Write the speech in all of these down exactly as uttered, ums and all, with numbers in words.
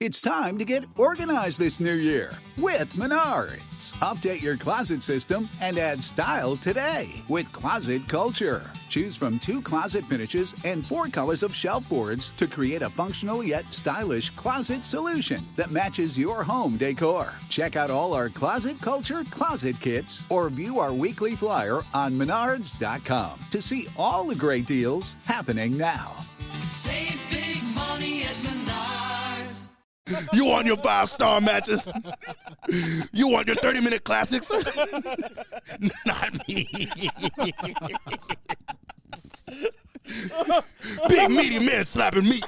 It's time to get organized this new year with Menards. Update your closet system and add style today with Closet Culture. Choose from two closet finishes and four colors of shelf boards to create a functional yet stylish closet solution that matches your home decor. Check out all our Closet Culture closet kits or view our weekly flyer on menards dot com to see all the great deals happening now. Save big money at Menards. You want your five-star matches? You want your thirty-minute classics? Not me. Big meaty man slapping meat.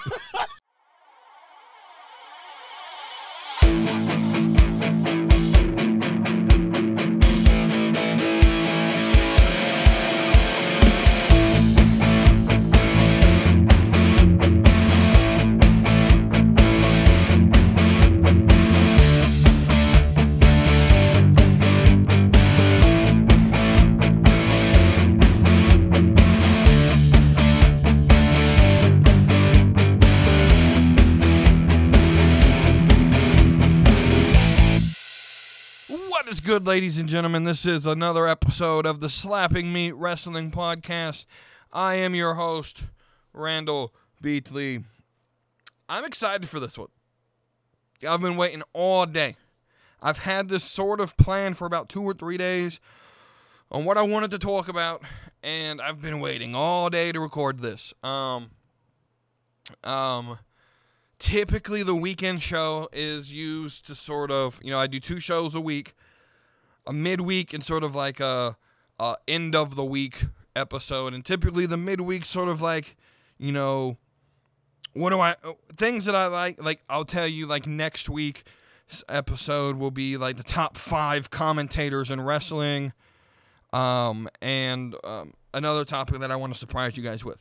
Good, ladies and gentlemen, this is another episode of the Slapping Meat Wrestling Podcast. I am your host, Randall Beatley. I'm excited for this one. I've been waiting all day. I've had this sort of plan for about two or three days on what I wanted to talk about, and I've been waiting all day to record this. Um, um, typically the weekend show is used to sort of, you know, I do two shows a week. A midweek and sort of like a, a end of the week episode, and typically the midweek sort of like, you know, what do I things that I like. Like I'll tell you, like next week's episode will be like the top five commentators in wrestling, um, and um, another topic that I want to surprise you guys with.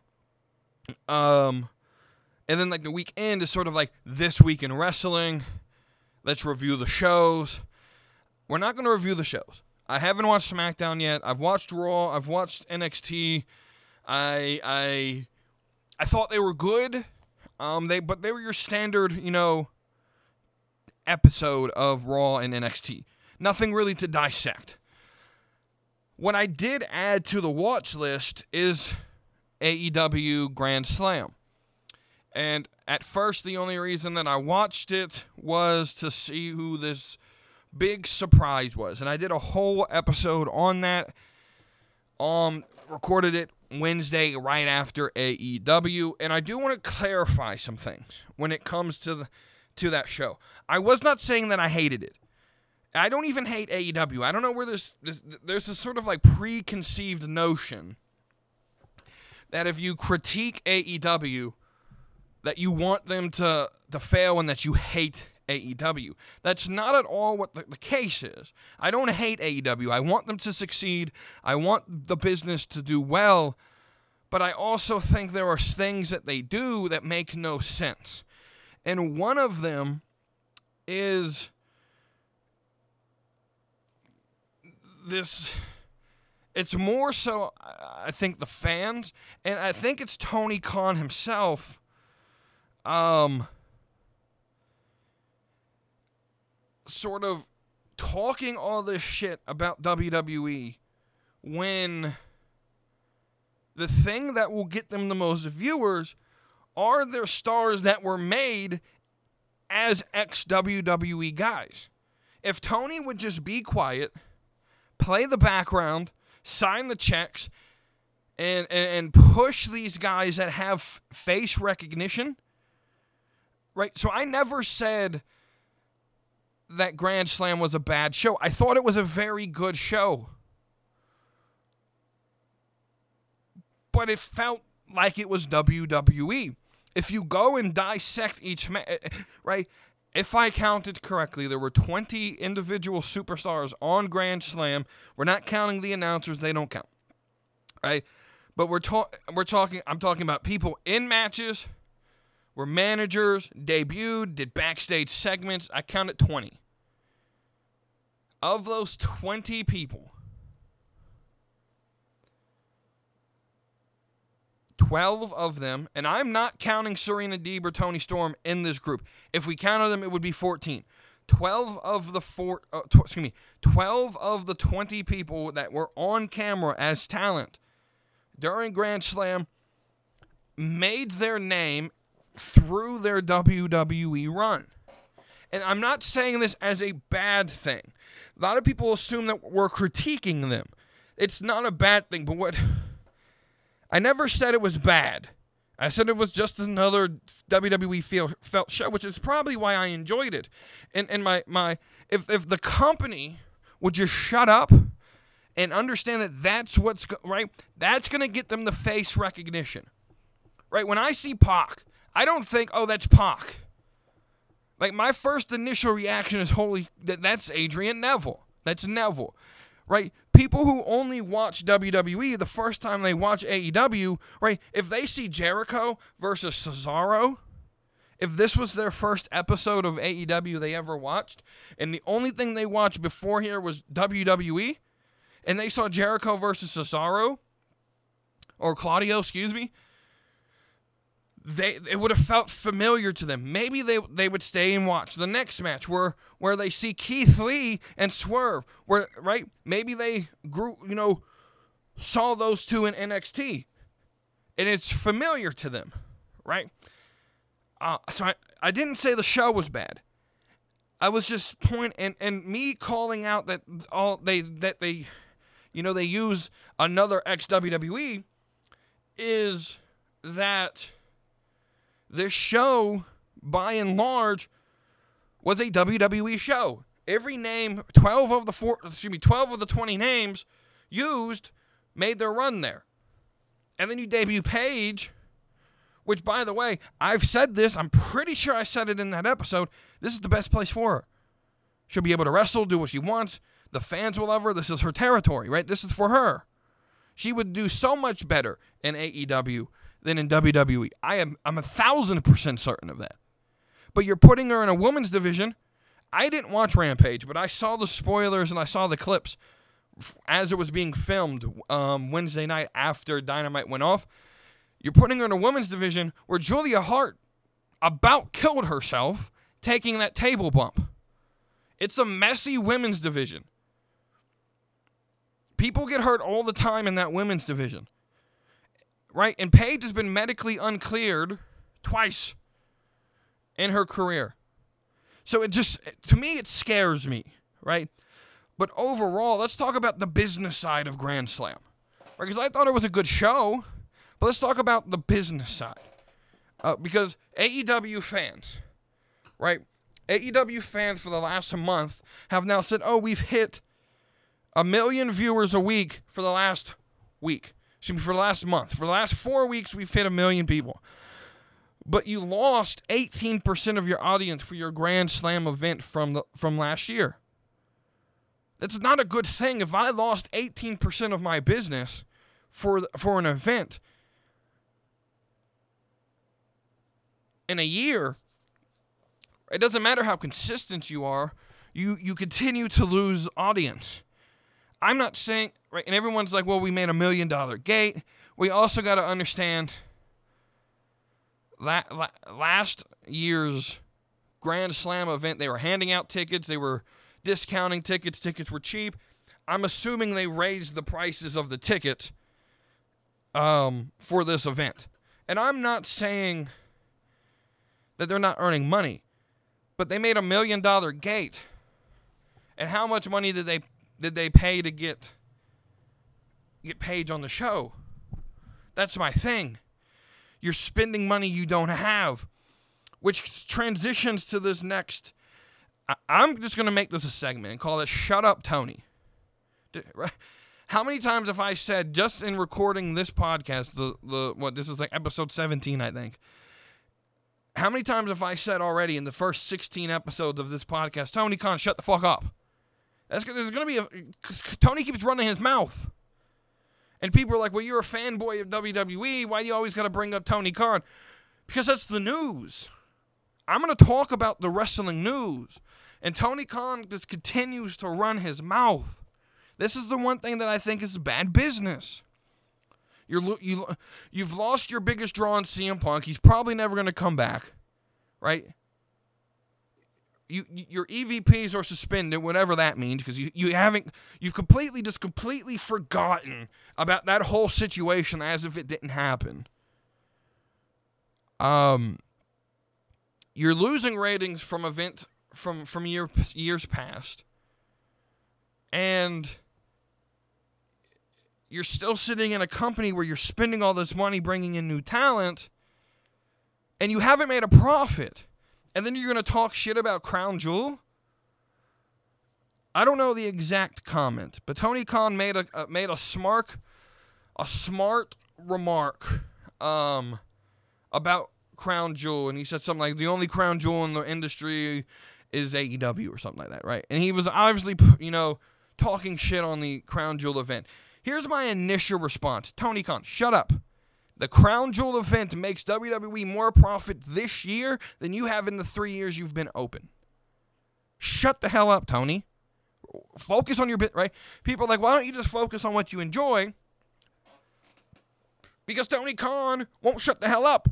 Um, and then like the weekend is sort of like this week in wrestling. Let's review the shows. We're not going to review the shows. I haven't watched SmackDown yet. I've watched Raw. I've watched N X T. I I I thought they were good. Um, they but they were your standard, you know, episode of Raw and N X T. Nothing really to dissect. What I did add to the watch list is A E W Grand Slam. And at first, the only reason that I watched it was to see who this big surprise was, and I did a whole episode on that. Um, recorded it Wednesday right after A E W, and I do want to clarify some things when it comes to the to that show. I was not saying that I hated it. I don't even hate A E W. I don't know where this, this there's this sort of like preconceived notion that if you critique A E W, that you want them to to fail and that you hate A E W. That's not at all what the, the case is. I don't hate A E W. I want them to succeed. I want the business to do well. But I also think there are things that they do that make no sense. And one of them is this. It's more so, I think, the fans. And I think it's Tony Khan himself. Um... sort of talking all this shit about W W E when the thing that will get them the most viewers are their stars that were made as ex-W W E guys. If Tony would just be quiet, play the background, sign the checks, and, and, and push these guys that have face recognition, right? So I never said that Grand Slam was a bad show. I thought it was a very good show. But it felt like it was W W E. If you go and dissect each match, right? If I counted correctly, there were twenty individual superstars on Grand Slam. We're not counting the announcers. They don't count. Right? But we're, ta- we're talking, I'm talking about people in matches, were managers, debuted, did backstage segments. I counted twenty. Of those twenty people, twelve of them, and I'm not counting Serena Deeb or Toni Storm in this group. If we counted them, it would be fourteen. twelve of the four, uh, tw- excuse me, twelve of the twenty people that were on camera as talent during Grand Slam made their name through their W W E run. And I'm not saying this as a bad thing. A lot of people assume that we're critiquing them. It's not a bad thing, but what... I never said it was bad. I said it was just another W W E feel, felt show, which is probably why I enjoyed it. And and my, my if if the company would just shut up and understand that that's what's, go- right, that's going to get them the face recognition. Right, when I see Pac, I don't think, oh, that's Pac. Like, my first initial reaction is, holy, that, that's Adrian Neville. That's Neville. Right? People who only watch W W E the first time they watch A E W, right? If they see Jericho versus Cesaro, if this was their first episode of A E W they ever watched, and the only thing they watched before here was W W E, and they saw Jericho versus Cesaro, or Claudio, excuse me, they it would have felt familiar to them. Maybe they they would stay and watch the next match where where they see Keith Lee and Swerve, where right? Maybe they grew, you know, saw those two in N X T, and it's familiar to them, right? Uh, so I, I didn't say the show was bad. I was just point and and me calling out that all they that they, you know, they use another ex W W E is that this show, by and large, was a W W E show. Every name, twelve of the four, excuse me, twelve of the twenty names used made their run there. And then you debut Paige, which, by the way, I've said this, I'm pretty sure I said it in that episode, this is the best place for her. She'll be able to wrestle, do what she wants, the fans will love her, this is her territory, right? This is for her. She would do so much better in A E W than in W W E. I am I'm a thousand percent certain of that. But you're putting her in a women's division. I didn't watch Rampage, but I saw the spoilers and I saw the clips as it was being filmed um, Wednesday night after Dynamite went off. You're putting her in a women's division where Julia Hart about killed herself taking that table bump. It's a messy women's division. People get hurt all the time in that women's division. Right? And Paige has been medically uncleared twice in her career. So it just, to me, it scares me, right? But overall, let's talk about the business side of Grand Slam. Right? Because I thought it was a good show, but let's talk about the business side. Uh, because A E W fans, right? A E W fans for the last month have now said, oh, we've hit a million viewers a week for the last week. Excuse me, for the last month. For the last four weeks, we've hit a million people. But you lost eighteen percent of your audience for your Grand Slam event from the from last year. That's not a good thing. If I lost eighteen percent of my business for for an event in a year, it doesn't matter how consistent you are, you, you continue to lose audience. I'm not saying, right, and everyone's like, well, we made a million dollar gate. We also got to understand la- la- last year's Grand Slam event, they were handing out tickets. They were discounting tickets. Tickets were cheap. I'm assuming they raised the prices of the tickets um, for this event. And I'm not saying that they're not earning money, but they made a million dollar gate. And how much money did they did they pay to get get Paige on the show? That's my thing. You're spending money you don't have, which transitions to this next. I, I'm just going to make this a segment and call it Shut Up, Tony. How many times have I said, just in recording this podcast, the, the what, this is like episode seventeen, I think. How many times have I said already in the first sixteen episodes of this podcast, Tony Khan, shut the fuck up? That's, there's going to be a... Tony keeps running his mouth. And people are like, well, you're a fanboy of W W E. Why do you always got to bring up Tony Khan? Because that's the news. I'm going to talk about the wrestling news. And Tony Khan just continues to run his mouth. This is the one thing that I think is bad business. You're, you, you've lost your biggest draw in C M Punk. He's probably never going to come back. Right? You, your E V Ps are suspended, whatever that means, because you, you haven't, you've completely, just completely forgotten about that whole situation as if it didn't happen. Um, you're losing ratings from event from from year, years past, and you're still sitting in a company where you're spending all this money bringing in new talent, and you haven't made a profit. And then you're going to talk shit about Crown Jewel? I don't know the exact comment, but Tony Khan made a uh, made a smart a smart remark um, about Crown Jewel, and he said something like the only Crown Jewel in the industry is A E W or something like that, right? And he was obviously, you know, talking shit on the Crown Jewel event. Here's my initial response. Tony Khan, shut up. The Crown Jewel event makes W W E more profit this year than you have in the three years you've been open. Shut the hell up, Tony. Focus on your bit, right? People are like, why don't you just focus on what you enjoy? Because Tony Khan won't shut the hell up.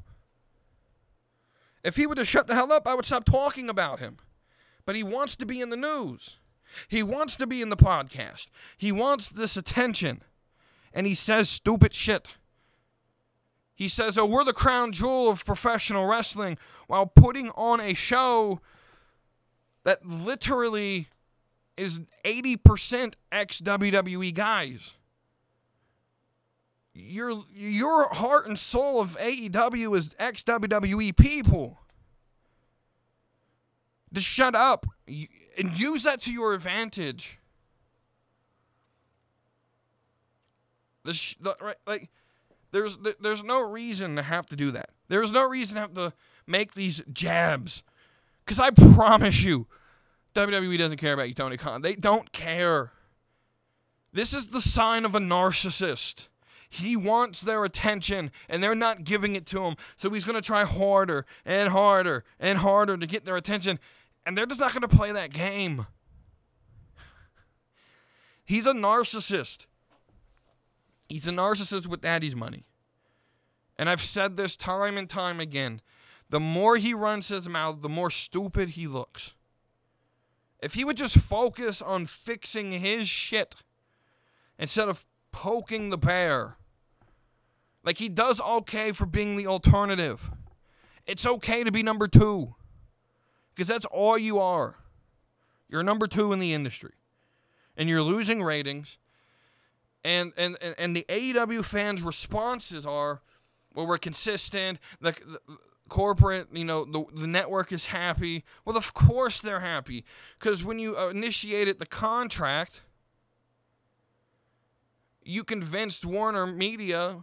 If he would have shut the hell up, I would stop talking about him. But he wants to be in the news. He wants to be in the podcast. He wants this attention. And he says stupid shit. He says, oh, we're the crown jewel of professional wrestling, while putting on a show that literally is eighty percent ex-W W E guys. Your, your heart and soul of A E W is ex-W W E people. Just shut up and use that to your advantage. The, sh- the right, like... There's there's no reason to have to do that. There's no reason to have to make these jabs. Because I promise you, W W E doesn't care about you, Tony Khan. They don't care. This is the sign of a narcissist. He wants their attention, and they're not giving it to him. So he's going to try harder and harder and harder to get their attention. And they're just not going to play that game. He's a narcissist. He's a narcissist with daddy's money. And I've said this time and time again. The more he runs his mouth, the more stupid he looks. If he would just focus on fixing his shit instead of poking the bear. Like, he does okay for being the alternative. It's okay to be number two. Because that's all you are. You're number two in the industry. And you're losing ratings. And, and and the A E W fans' responses are, well, we're consistent, the, the corporate, you know, the, the network is happy. Well, of course they're happy. Because when you initiated the contract, you convinced Warner Media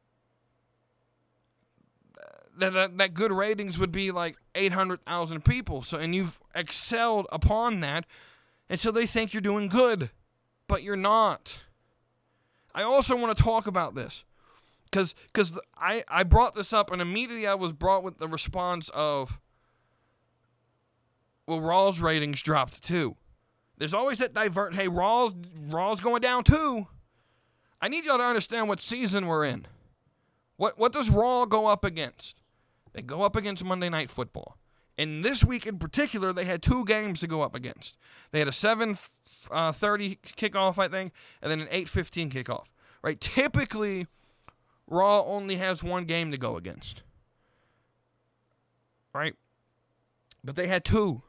that, that, that good ratings would be like eight hundred thousand people. So, and you've excelled upon that. And so they think you're doing good. But you're not. I also want to talk about this because because I, I brought this up and immediately I was brought with the response of, well, Raw's ratings dropped too. There's always that divert, hey, Raw's, Raw's going down too. I need y'all to understand what season we're in. What, what does Raw go up against? They go up against Monday Night Football. And this week in particular, they had two games to go up against. They had a seven thirty kickoff, I think, and then an eight fifteen kickoff. Right? Typically, Raw only has one game to go against. Right? But they had two.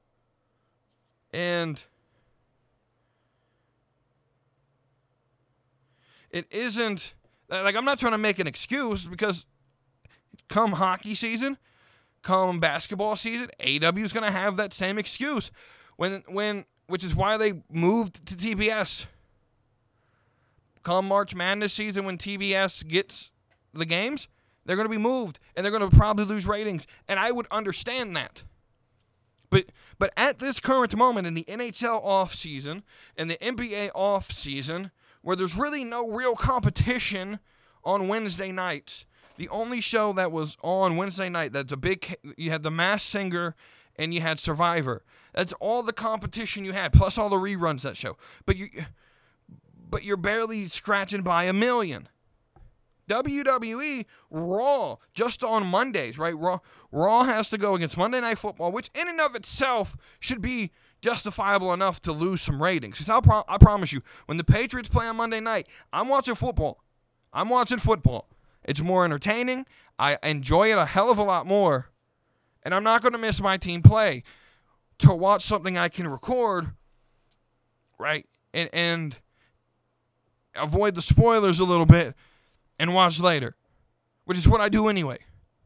And it isn't, like, I'm not trying to make an excuse because come hockey season, come basketball season, A E W is going to have that same excuse. When, when, which is why they moved to T B S. Come March Madness season, when T B S gets the games, they're going to be moved, and they're going to probably lose ratings. And I would understand that. But but at this current moment in the N H L offseason and the N B A offseason, where there's really no real competition on Wednesday nights, the only show that was on Wednesday night that's a big, you had The Masked Singer and you had Survivor. That's all the competition you had, plus all the reruns that show. But you, but you're barely scratching by a million. W W E Raw just on Mondays, right? Raw, Raw has to go against Monday Night Football, which in and of itself should be justifiable enough to lose some ratings. Because pro- I promise you, when the Patriots play on Monday night, I'm watching football. I'm watching football. It's more entertaining. I enjoy it a hell of a lot more. And I'm not going to miss my team play to watch something I can record, right? And, and avoid the spoilers a little bit and watch later, which is what I do anyway.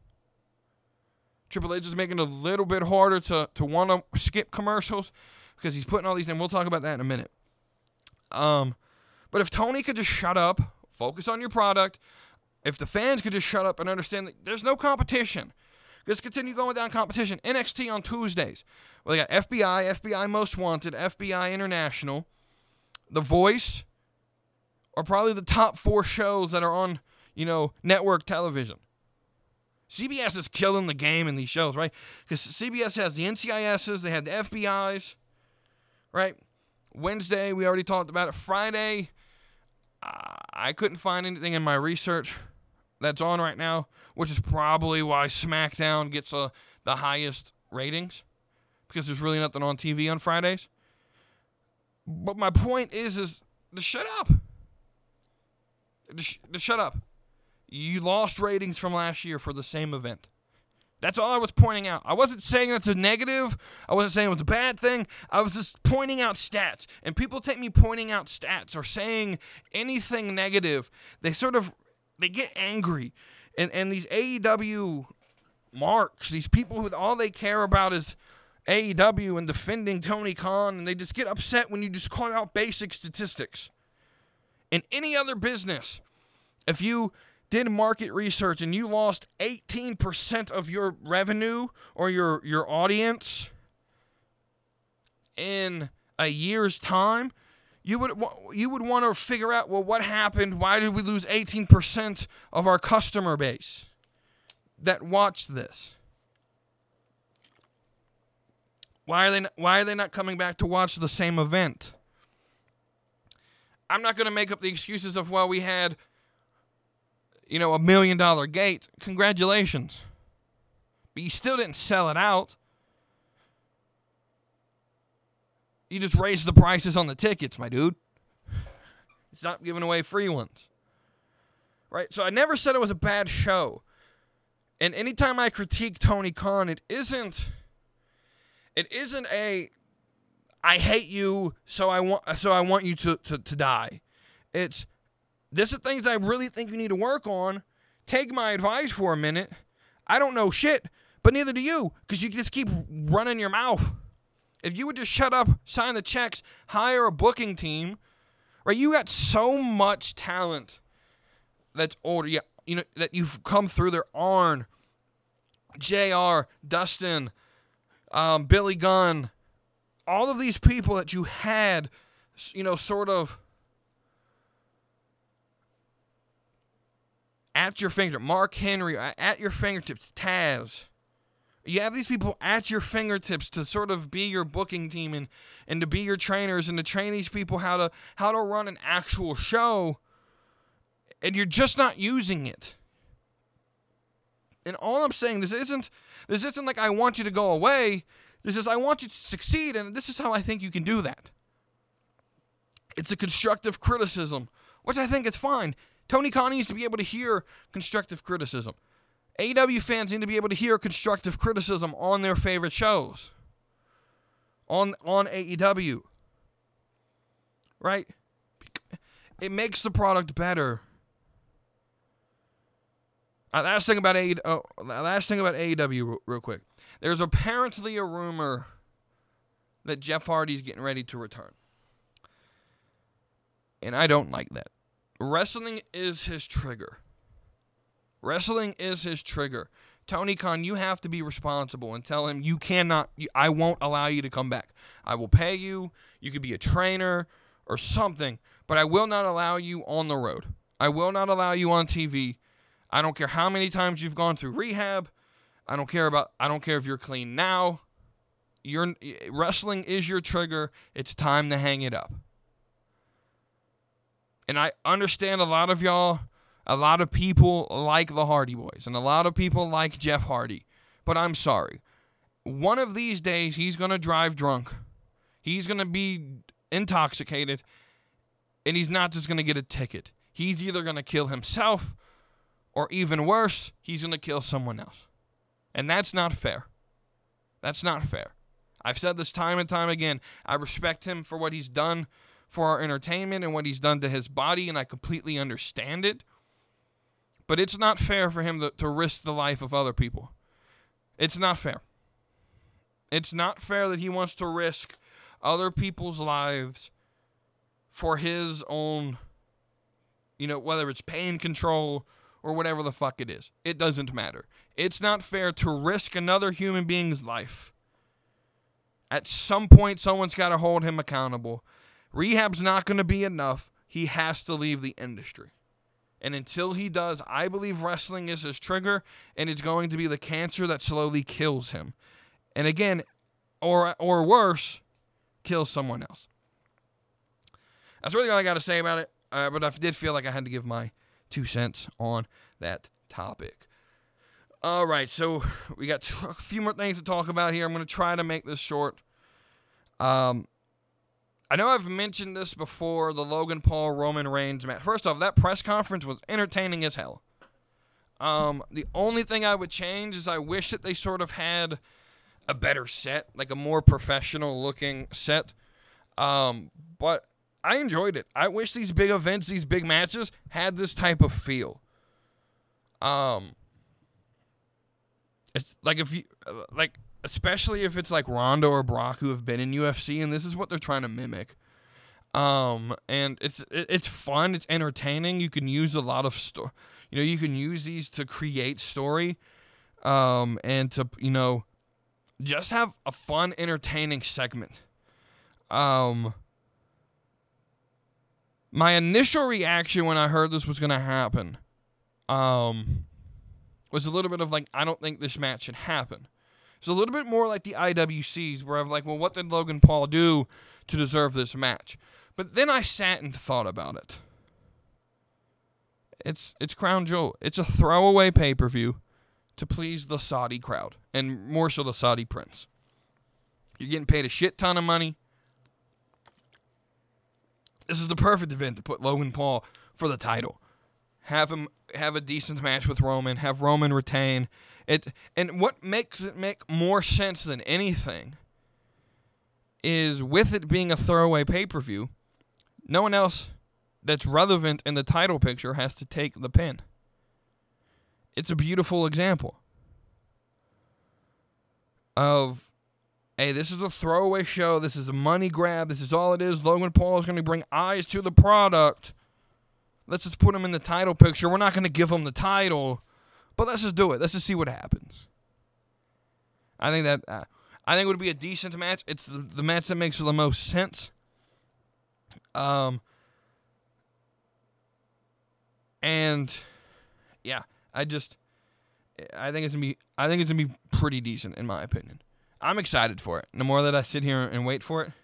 Triple H is making it a little bit harder to, to want to skip commercials because he's putting all these in. We'll talk about that in a minute. Um, but if Tony could just shut up, focus on your product, if the fans could just shut up and understand that there's no competition, let's continue going down competition. N X T on Tuesdays. Well, they got F B I, F B I Most Wanted, F B I International, The Voice, are probably the top four shows that are on, you know, network television. C B S is killing the game in these shows, right? Because C B S has the N C I S's, they have the F B Is, right? Wednesday, we already talked about it. Friday, uh, I couldn't find anything in my research that's on right now, which is probably why SmackDown gets uh, the highest ratings, because there's really nothing on T V on Fridays. But my point is, is to shut up. To, sh- to shut up. You lost ratings from last year for the same event. That's all I was pointing out. I wasn't saying that's a negative. I wasn't saying it was a bad thing. I was just pointing out stats. And people take me pointing out stats or saying anything negative, they sort of, they get angry. And and these A E W marks, these people who all they care about is A E W and defending Tony Khan, and they just get upset when you just call out basic statistics. In any other business, if you did market research and you lost eighteen percent of your revenue or your, your audience in a year's time, you would you would want to figure out, well, what happened? Why did we lose eighteen percent of our customer base that watched this? Why are they not, why are they not coming back to watch the same event? I'm not going to make up the excuses of, well, we had, you know, a million dollar gate. Congratulations. But you still didn't sell it out. You just raised the prices on the tickets, my dude. It's not giving away free ones. Right? So I never said it was a bad show. And anytime I critique Tony Khan, it isn't it isn't a I hate you, so I want so I want you to, to, to die. It's this is things I really think you need to work on. Take my advice for a minute. I don't know shit, but neither do you, because you just keep running your mouth. If you would just shut up, sign the checks, hire a booking team, right? You got so much talent that's older, yeah, you know, that you've come through there. Arn, J R, Dustin, um, Billy Gunn, all of these people that you had, you know, sort of at your fingertips. Mark Henry, at your fingertips. Taz. You have these people at your fingertips to sort of be your booking team and, and to be your trainers and to train these people how to how to run an actual show, and you're just not using it. And all I'm saying, this isn't this isn't like I want you to go away. This is I want you to succeed, and this is how I think you can do that. It's a constructive criticism, which I think is fine. Tony Khan needs to be able to hear constructive criticism. A E W fans need to be able to hear constructive criticism on their favorite shows. On on A E W. Right? It makes the product better. Uh, last thing about A E W, oh, last thing about A E W real, real quick. There's apparently a rumor that Jeff Hardy's getting ready to return. And I don't like that. Wrestling is his trigger. Wrestling is his trigger. Tony Khan, you have to be responsible and tell him you cannot, you, I won't allow you to come back. I will pay you. You could be a trainer or something, but I will not allow you on the road. I will not allow you on T V. I don't care how many times you've gone through rehab. I don't care about, I don't care if you're clean now. You're, wrestling is your trigger. It's time to hang it up. And I understand a lot of y'all A lot of people like the Hardy Boys, and a lot of people like Jeff Hardy. But I'm sorry. One of these days, he's going to drive drunk. He's going to be intoxicated, and he's not just going to get a ticket. He's either going to kill himself, or even worse, he's going to kill someone else. And that's not fair. That's not fair. I've said this time and time again. I respect him for what he's done for our entertainment and what he's done to his body, and I completely understand it. But it's not fair for him to, to risk the life of other people. It's not fair. It's not fair that he wants to risk other people's lives for his own, you know, whether it's pain control or whatever the fuck it is. It doesn't matter. It's not fair to risk another human being's life. At some point, someone's got to hold him accountable. Rehab's not going to be enough. He has to leave the industry. And until he does, I believe wrestling is his trigger, and it's going to be the cancer that slowly kills him. And again, or or worse, kills someone else. That's really all I got to say about it. Uh, but I did feel like I had to give my two cents on that topic. All right, so we got a few more things to talk about here. I'm going to try to make this short. Um, I know I've mentioned this before, the Logan Paul Roman Reigns match. First off, that press conference was entertaining as hell. Um, the only thing I would change is I wish that they sort of had a better set, like a more professional-looking set. Um, but I enjoyed it. I wish these big events, these big matches, had this type of feel. Um, it's like if you like, especially if it's like Ronda or Brock who have been in U F C, and this is what they're trying to mimic. Um, and it's it, it's fun. It's entertaining. You can use a lot of sto- you know, you can use these to create story, um, and to you know, just have a fun, entertaining segment. Um. My initial reaction when I heard this was going to happen um, was a little bit of like, I don't think this match should happen. It's a little bit more like the I W Cs where I'm like, well, what did Logan Paul do to deserve this match? But then I sat and thought about it. It's it's Crown Jewel. It's a throwaway pay-per-view to please the Saudi crowd, and more so the Saudi prince. You're getting paid a shit ton of money. This is the perfect event to put Logan Paul for the title. Have him have a decent match with Roman. Have Roman retain it. And what makes it make more sense than anything is with it being a throwaway pay-per-view, no one else that's relevant in the title picture has to take the pin. It's a beautiful example of, hey, this is a throwaway show. This is a money grab. This is all it is. Logan Paul is going to bring eyes to the product. Let's just put him in the title picture. We're not going to give him the title, but let's just do it. Let's just see what happens. I think that uh, I think it would be a decent match. It's the, the match that makes the most sense. Um, and yeah, I just I think it's gonna be I think it's gonna be pretty decent in my opinion. I'm excited for it. The more that I sit here and wait for it.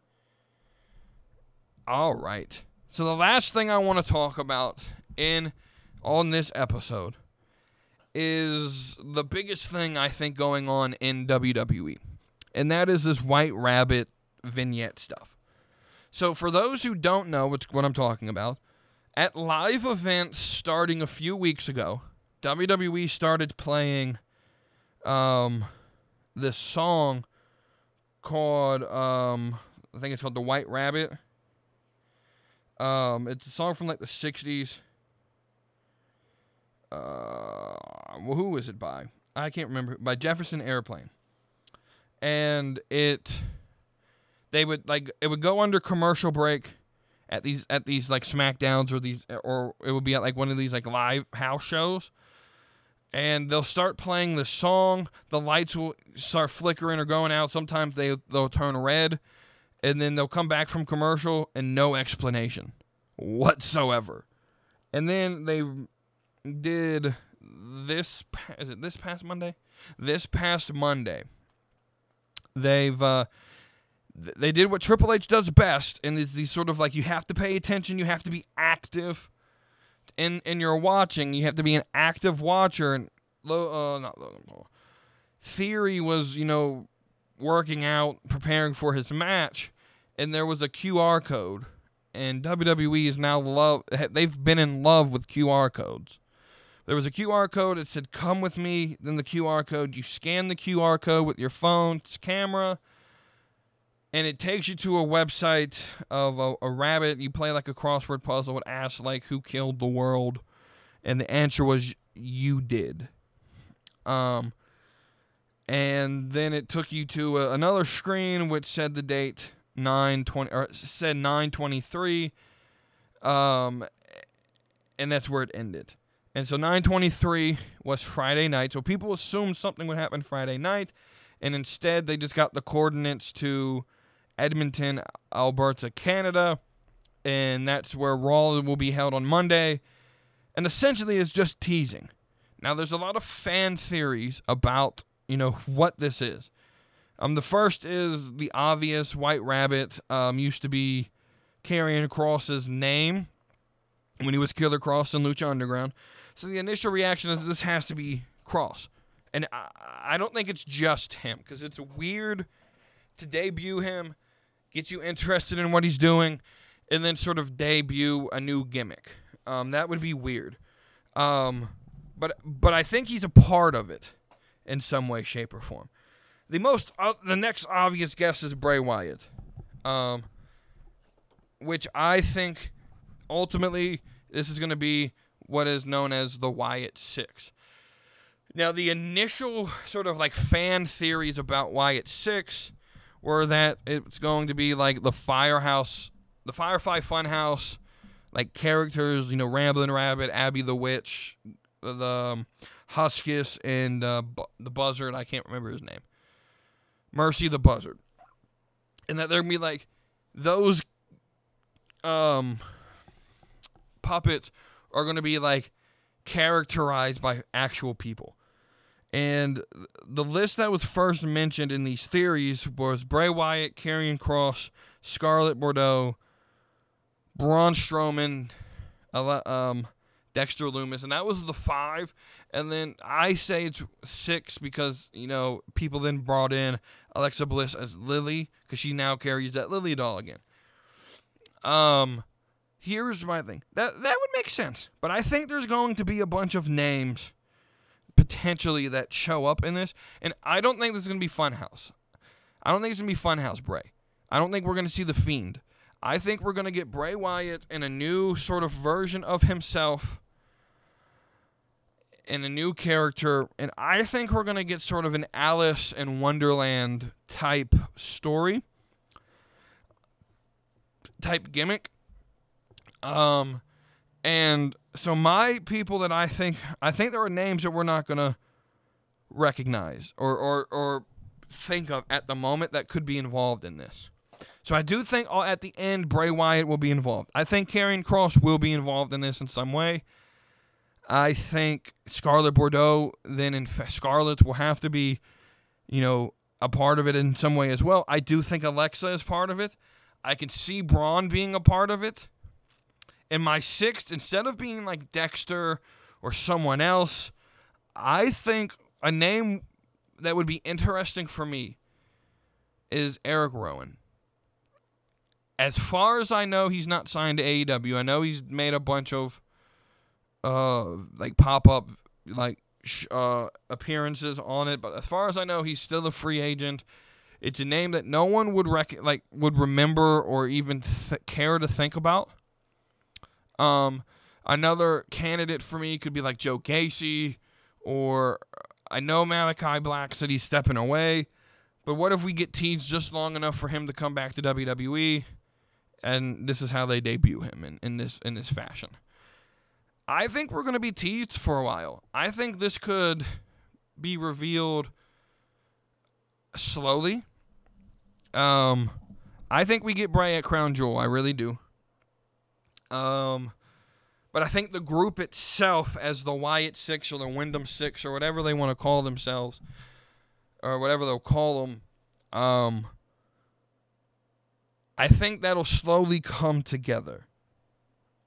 All right. So the last thing I want to talk about in on this episode is the biggest thing I think going on in W W E. And that is this White Rabbit vignette stuff. So for those who don't know what's, what I'm talking about, at live events starting a few weeks ago, W W E started playing um, this song called, um, I think it's called The White Rabbit. Um, it's a song from like the sixties. Uh, well, who is it by? I can't remember. By Jefferson Airplane. And it, they would like, it would go under commercial break at these, at these like SmackDowns or these, or it would be at like one of these like live house shows. And they'll start playing the song. The lights will start flickering or going out. Sometimes they, they'll turn red. And then they'll come back from commercial and no explanation whatsoever. And then they did this, is it this past Monday? This past Monday. They've, uh, they did what Triple H does best. And it's these sort of like, you have to pay attention. You have to be active in in your watching, you have to be an active watcher. And Lo, uh, not Logan Paul. Theory was, you know, working out, preparing for his match, and there was a Q R code. And W W E is now love. They've been in love with Q R codes. There was a Q R code that said, "Come with me." Then the Q R code, you scan the Q R code with your phone's camera, and it takes you to a website of a, a rabbit. You play like a crossword puzzle. It asks, like, who killed the world? And the answer was, you did. Um, and then it took you to a, another screen which said the date, nine twenty, or said nine twenty-three, um, and that's where it ended. And so nine twenty-three was Friday night. So people assumed something would happen Friday night, and instead they just got the coordinates to Edmonton, Alberta, Canada, and that's where Raw will be held on Monday. And essentially it's just teasing. Now there's a lot of fan theories about, you know, what this is. Um, the first is the obvious. White Rabbit um, used to be Karrion Kross's name when he was Killer Kross in Lucha Underground. So the initial reaction is this has to be Kross. And I, I don't think it's just him, because it's weird to debut him, get you interested in what he's doing, and then sort of debut a new gimmick. Um, that would be weird. Um, but but I think he's a part of it in some way, shape, or form. The most, uh, the next obvious guess is Bray Wyatt, um, which I think ultimately this is going to be what is known as the Wyatt Six. Now, the initial sort of like fan theories about Wyatt Six were that it's going to be like the Firehouse, the Firefly Funhouse, like characters, you know, Ramblin' Rabbit, Abby the Witch, the um, Huskus, and uh, Bu- the Buzzard. I can't remember his name. Mercy the Buzzard. And that they're going to be like those um, puppets are going to be like characterized by actual people. And the list that was first mentioned in these theories was Bray Wyatt, Karrion Kross, Scarlett Bordeaux, Braun Strowman, um, Dexter Lumis, and that was the five. And then I say it's six because, you know, people then brought in Alexa Bliss as Lily because she now carries that Lily doll again. Um, here's my thing. That that would make sense, but I think there's going to be a bunch of names potentially that show up in this, and I don't think this is going to be Funhouse. I don't think it's going to be Funhouse Bray. I don't think we're going to see The Fiend. I think we're going to get Bray Wyatt in a new sort of version of himself, in a new character, and I think we're going to get sort of an Alice in Wonderland type story, type gimmick. Um, and so my people that I think, I think there are names that we're not going to recognize or, or, or think of at the moment that could be involved in this. So I do think at the end, Bray Wyatt will be involved. I think Karrion Kross will be involved in this in some way. I think Scarlett Bordeaux, then in Scarlett will have to be, you know, a part of it in some way as well. I do think Alexa is part of it. I can see Braun being a part of it. And my sixth, instead of being like Dexter or someone else, I think a name that would be interesting for me is Eric Rowan. As far as I know, he's not signed to A E W. I know he's made a bunch of uh like pop-up like sh- uh appearances on it, but as far as I know, he's still a free agent. It's a name that no one would rec- like would remember or even th- care to think about. Um, another candidate for me could be like Joe Gacy, or I know Malachi Black said he's stepping away, but what if we get teased just long enough for him to come back to W W E, and this is how they debut him in, in this in this fashion? I think we're going to be teased for a while. I think this could be revealed slowly. Um, I think we get Bray at Crown Jewel. I really do. Um, but I think the group itself, as the Wyatt Six or the Wyndham Six or whatever they want to call themselves, or whatever they'll call them, um, I think that'll slowly come together.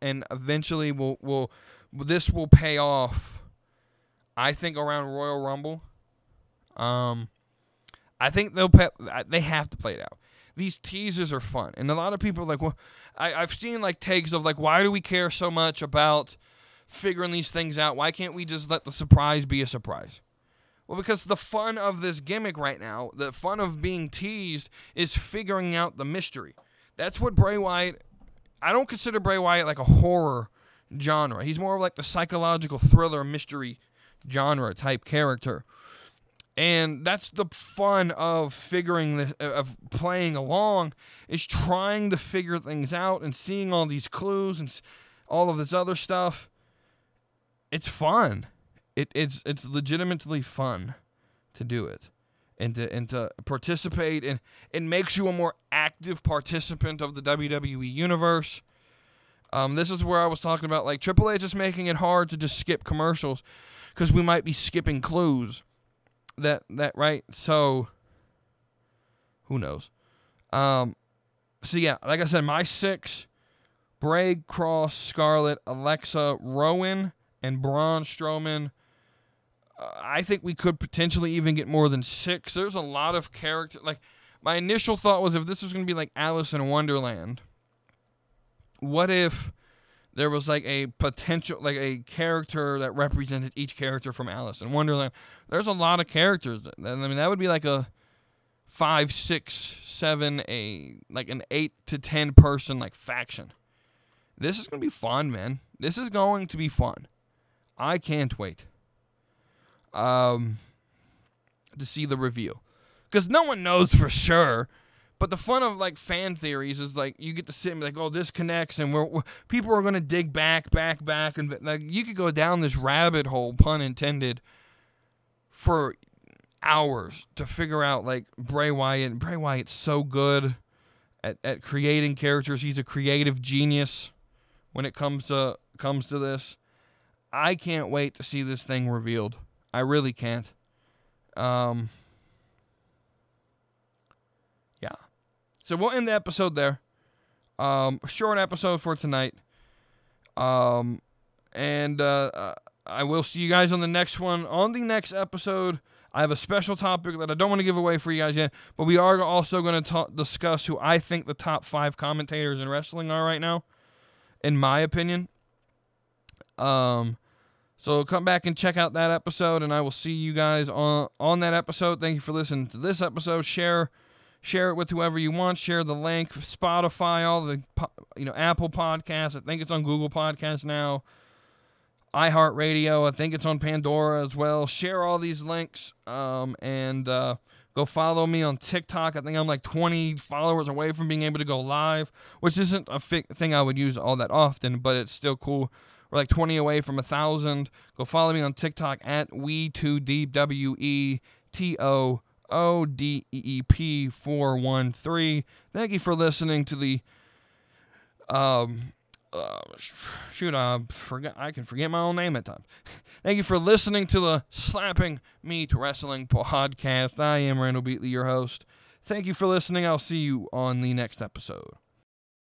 and eventually will will this will pay off. I think around Royal Rumble. Um, I think they'll pay, they have to play it out. These teasers are fun, and a lot of people are like, well, I, I've seen like takes of like, why do we care so much about figuring these things out? Why can't we just let the surprise be a surprise? Well, because the fun of this gimmick right now, the fun of being teased, is figuring out the mystery. That's what Bray Wyatt, I don't consider Bray Wyatt like a horror genre. He's more of like the psychological thriller mystery genre type character. And that's the fun of figuring this, of playing along, is trying to figure things out and seeing all these clues and all of this other stuff. It's fun. It, it's it's legitimately fun to do it and to and to participate, and it makes you a more active participant of the W W E universe. Um, this is where I was talking about like Triple H is making it hard to just skip commercials because we might be skipping clues. That that right? So who knows? Um, so yeah, like I said, my six: Bray, Cross, Scarlett, Alexa, Rowan, and Braun Strowman. I think we could potentially even get more than six. There's a lot of character. Like, my initial thought was if this was going to be like Alice in Wonderland, what if there was like a potential, like a character that represented each character from Alice in Wonderland? There's a lot of characters. I mean, that would be like a five, six, seven, a like an eight to ten person like faction. This is going to be fun, man. This is going to be fun. I can't wait. Um, to see the reveal, because no one knows for sure. But the fun of like fan theories is like you get to sit and be like, oh, this connects, and we're, we're people are gonna dig back, back, back, and like you could go down this rabbit hole, pun intended, for hours to figure out like Bray Wyatt. Bray Wyatt's so good at at creating characters. He's a creative genius when it comes to comes to this. I can't wait to see this thing revealed. I really can't. Um, yeah. So we'll end the episode there. Um, short episode for tonight. Um, and uh, I will see you guys on the next one. On the next episode, I have a special topic that I don't want to give away for you guys yet, but we are also going to discuss who I think the top five commentators in wrestling are right now, in my opinion. Um... So come back and check out that episode, and I will see you guys on on that episode. Thank you for listening to this episode. Share share it with whoever you want. Share the link. Spotify, all the you know Apple Podcasts. I think it's on Google Podcasts now. iHeartRadio. I think it's on Pandora as well. Share all these links, um, and uh, go follow me on TikTok. I think I'm like twenty followers away from being able to go live, which isn't a fi- thing I would use all that often, but it's still cool. We're like twenty away from one thousand. Go follow me on TikTok at We Too Deep, W E T O O D E E P four one three. Thank you for listening to the, um, uh, shoot, I forgot, I can forget my own name at times. Thank you for listening to the Slapping Meat Wrestling podcast. I am Randall Beatley, your host. Thank you for listening. I'll see you on the next episode.